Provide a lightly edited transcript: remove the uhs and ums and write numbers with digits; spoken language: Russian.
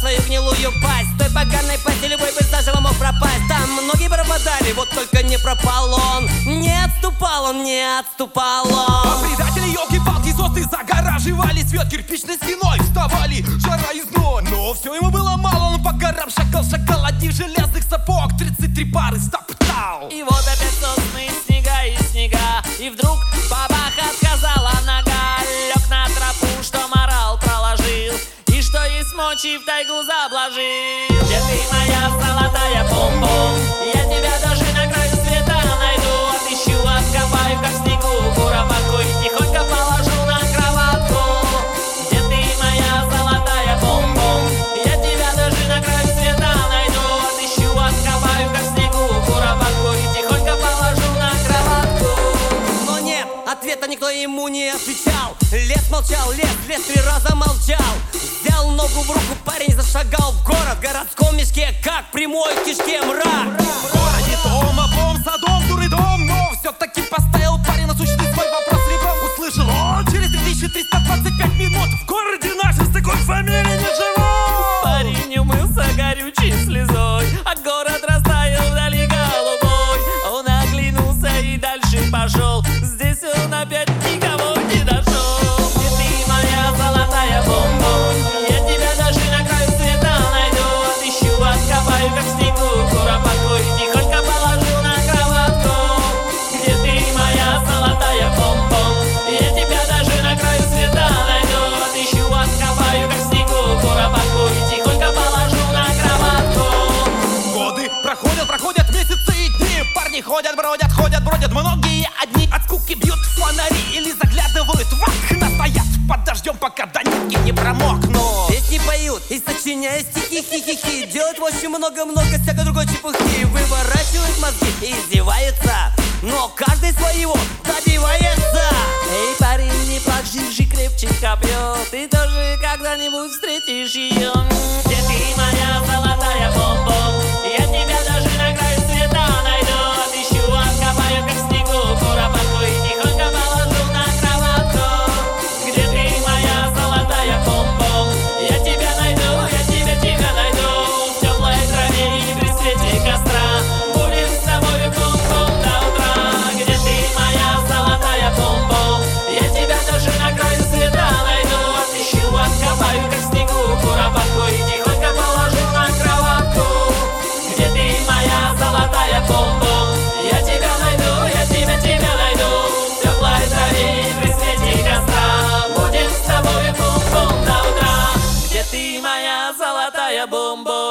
свою гнилую пасть. В той поганой пасти любой бы заживо мог пропасть. Там многие пропадали, вот только не пропал он. Не отступал он, не отступал он. А предатели, елки-палки, состы загораживали свет кирпичной стеной. Вставали, жара и зной. Но все ему было мало, он по горам шагал одних железных сапог 33 пары стоптал. И вот опять сосны, снега и снега. И вдруг бабах, отказала нога. Лег на тропу, что морал проложил, и что есть мочи в тайгу заблажил. Где ты, моя золотая бомбом? Я тебя даже на краю света найду. Отыщу, откопаю, как в снегу куропатку, и тихонько положу на кроватку. Где ты, моя золотая бомбом? Я тебя даже на краю света найду. Отыщу, откопаю, как в снегу куропатку, и тихонько положу на кроватку. Но нет, ответа никто ему не отвечал. Лес молчал, лес 3 раза молчал. Взял ногу в руку, парень зашагал в город. В городском мешке, как прямой в кишке мрак. В городе дом, облом, садом, дурный дом. Но все-таки поставил парень насущный свой вопрос ребром. Услышал он через 3325 минут. В городе нашем с такой фамилией не живут. Парень умылся горючей слезой, а город растаял вдали голубой. Он оглянулся и дальше пошел. Здесь он опять никого не нашел. Где ты, моя золотая бомба? Я тебя даже на краю света найду. Отыщу, откопаю, как в снегу куропатку, и тихонько положу на кроватку. Где ты, моя золотая бомба? Я тебя даже на краю света найду. Отыщу, откопаю, как в снегу куропатку, и тихонько положу на кроватку. Годы проходят месяцы и дни. Парни ходят, бродят, многие одни. От скуки бьют фонари или заглядывают в окна. Стоят под дождем, пока до нитки не промокнут. Песни поют и сочиняют стихи, хи-хи-хи. Делают очень много-много всякой другой чепухи. Выворачивают мозги и издеваются, но каждый своего добивается. Эй, парень, не плачь, держи крепче копье. Ты тоже когда-нибудь встретишь ее. Где ты, моя золотая бомба? Я тебя даже на краю света найду. Отыщу, откопаю, как в снегу куропатку, и тихонько положу на кроватку. Где ты, моя золотая бомба? Я тебя найду, я тебя найду. В теплой траве и при свете костра будем с тобой бум-бум до утра. Где ты, моя золотая бомба? Я тебя даже на краю света найду. Отыщу, откопаю, как в снегу куропатку, и тихонько положу на кроватку. Где ты, моя золотая бомба? Я тебя найду, я тебя найду. В теплой траве и при свете костра будем с тобой бум-бум до утра. Где ты, моя золотая бомба?